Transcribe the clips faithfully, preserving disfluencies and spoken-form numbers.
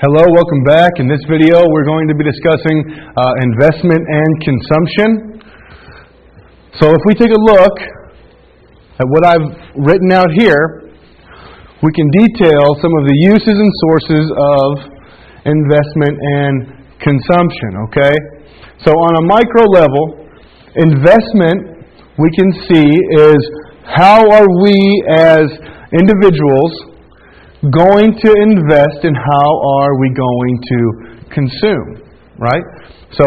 Hello, welcome back. In this video, we're going to be discussing uh, investment and consumption. So if we take a look at what I've written out here, we can detail some of the uses and sources of investment and consumption, okay? So on a micro level, investment, we can see, is how are we as individuals going to invest and how are we going to consume, right? So,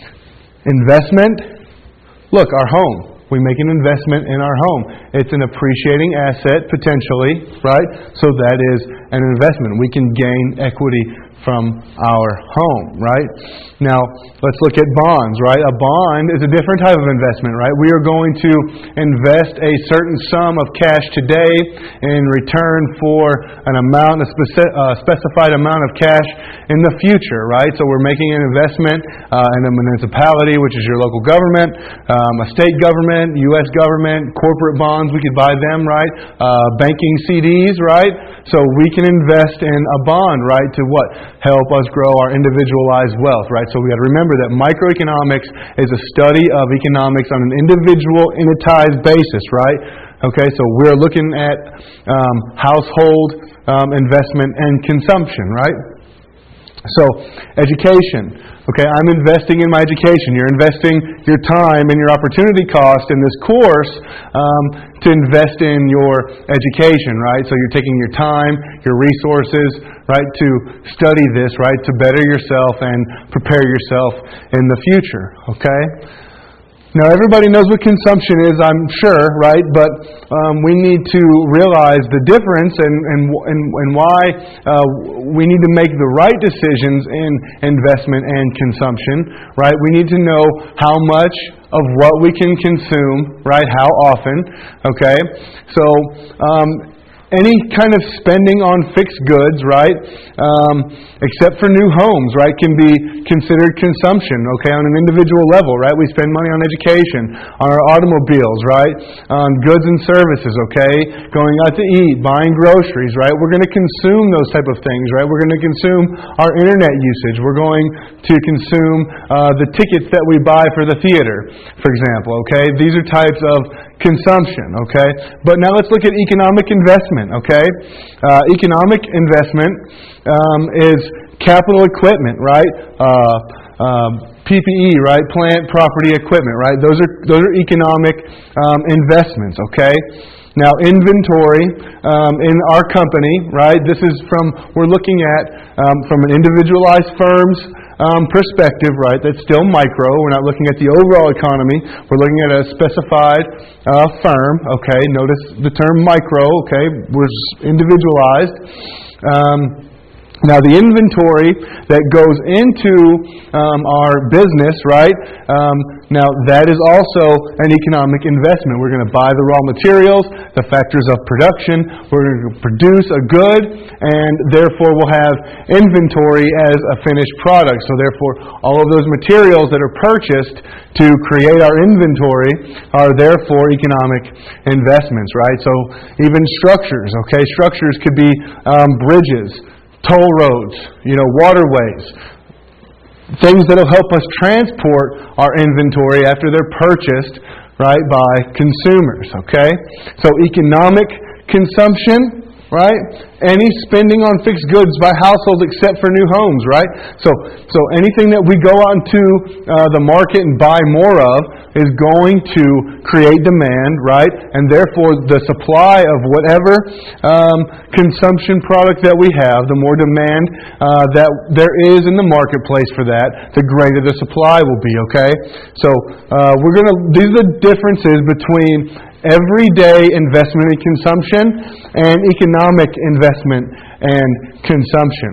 investment, look, our home. We make an investment in our home. It's an appreciating asset, potentially, right? So that is an investment. We can gain equity from our home, right? Now, let's look at bonds, right? A bond is a different type of investment, right? We are going to invest a certain sum of cash today in return for an amount, a speci- uh, specified amount of cash in the future, right? So we're making an investment uh, in a municipality, which is your local government, um, a state government, U S government, corporate bonds, we could buy them, right? Uh, banking C Ds, right? So we can invest in a bond, right, to what? Help us grow our individualized wealth, right? So we got to remember that microeconomics is a study of economics on an individual, unitized basis, right? Okay, so we're looking at um, household um, investment and consumption, right? So, education. Okay, I'm investing in my education. You're investing your time and your opportunity cost in this course um, to invest in your education, right? So you're taking your time, your resources, right, to study this, right, to better yourself and prepare yourself in the future, okay? Now, everybody knows what consumption is, I'm sure, right? But um, we need to realize the difference and and and, and why uh, we need to make the right decisions in investment and consumption, right? We need to know how much of what we can consume, right? How often, okay? So, um, any kind of spending on fixed goods, right, um, except for new homes, right, can be considered consumption, okay, on an individual level, right? We spend money on education, on our automobiles, right, on goods and services, okay, going out to eat, buying groceries, right? We're going to consume those type of things, right? We're going to consume our internet usage. We're going to consume uh, the tickets that we buy for the theater, for example, okay? These are types of consumption, okay? But now let's look at economic investment, okay? Uh, economic investment um, is capital equipment, right? Uh, um, P P E, right? Plant, property, equipment, right? Those are those are economic um, investments, okay? Now, inventory um, in our company, right? This is from, we're looking at um, from an individualized firm's um, perspective, right? That's still micro. We're not looking at the overall economy. We're looking at a specified uh, firm, okay? Notice the term micro, okay? We're individualized. Um, Now, the inventory that goes into um, our business, right, um, now that is also an economic investment. We're going to buy the raw materials, the factors of production. We're going to produce a good, and therefore we'll have inventory as a finished product. So therefore, all of those materials that are purchased to create our inventory are therefore economic investments, right? So even structures, okay? Structures could be um, bridges, toll roads, you know, waterways, things that will help us transport our inventory after they're purchased, right, by consumers, okay? So economic consumption, right? Any spending on fixed goods by households except for new homes, right? So so anything that we go out into uh, the market and buy more of is going to create demand, right? And therefore the supply of whatever um, consumption product that we have, the more demand uh, that there is in the marketplace for that, the greater the supply will be, okay? So uh, we're going to, these are the differences between everyday investment and consumption and economic investment and consumption.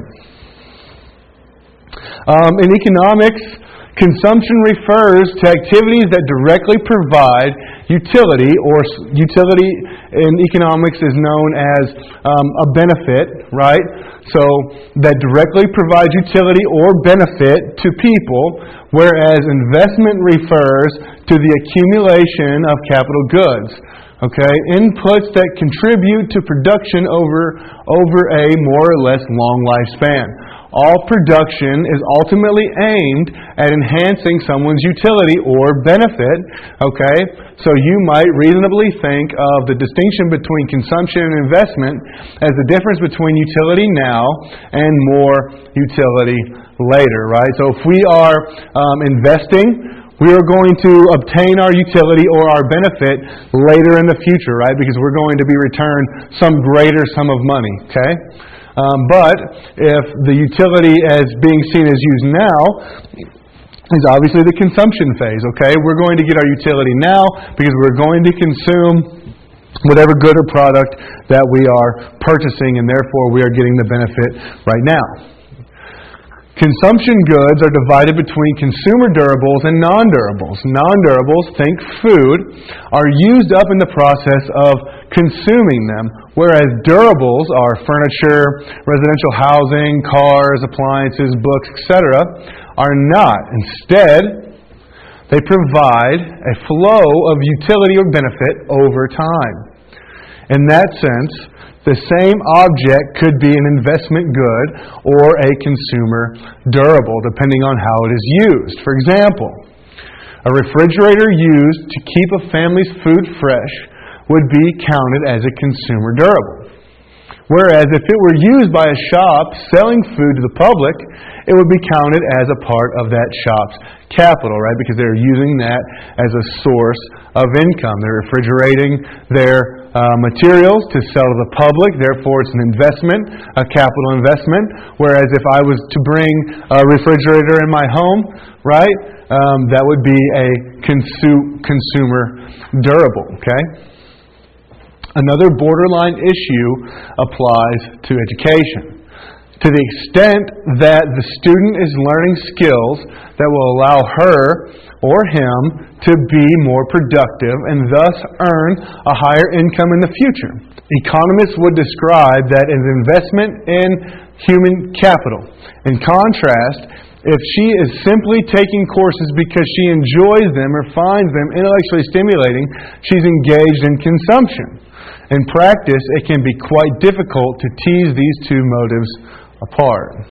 Um, in economics, consumption refers to activities that directly provide utility, or utility in economics is known as um, a benefit, right? So that directly provides utility or benefit to people, whereas investment refers to the accumulation of capital goods. Okay, inputs that contribute to production over over a more or less long lifespan. All production is ultimately aimed at enhancing someone's utility or benefit, okay? So you might reasonably think of the distinction between consumption and investment as the difference between utility now and more utility later, right? So if we are um, investing, we are going to obtain our utility or our benefit later in the future, right? Because we're going to be returned some greater sum of money, okay? Um, but if the utility as being seen as used now is obviously the consumption phase, okay? We're going to get our utility now because we're going to consume whatever good or product that we are purchasing, and therefore we are getting the benefit right now. Consumption goods are divided between consumer durables and non-durables. Non-durables, think food, are used up in the process of consuming them, whereas durables are furniture, residential housing, cars, appliances, books, et cetera, are not. Instead, they provide a flow of utility or benefit over time. In that sense, the same object could be an investment good or a consumer durable, depending on how it is used. For example, a refrigerator used to keep a family's food fresh would be counted as a consumer durable. Whereas if it were used by a shop selling food to the public, it would be counted as a part of that shop's capital, right? Because they're using that as a source of income. They're refrigerating their uh, materials to sell to the public. Therefore, it's an investment, a capital investment. Whereas if I was to bring a refrigerator in my home, right, um, that would be a consu- consumer durable, okay? Another borderline issue applies to education. To the extent that the student is learning skills that will allow her or him to be more productive and thus earn a higher income in the future. Economists would describe that as investment in human capital. In contrast, if she is simply taking courses because she enjoys them or finds them intellectually stimulating, she's engaged in consumption. In practice, it can be quite difficult to tease these two motives apart.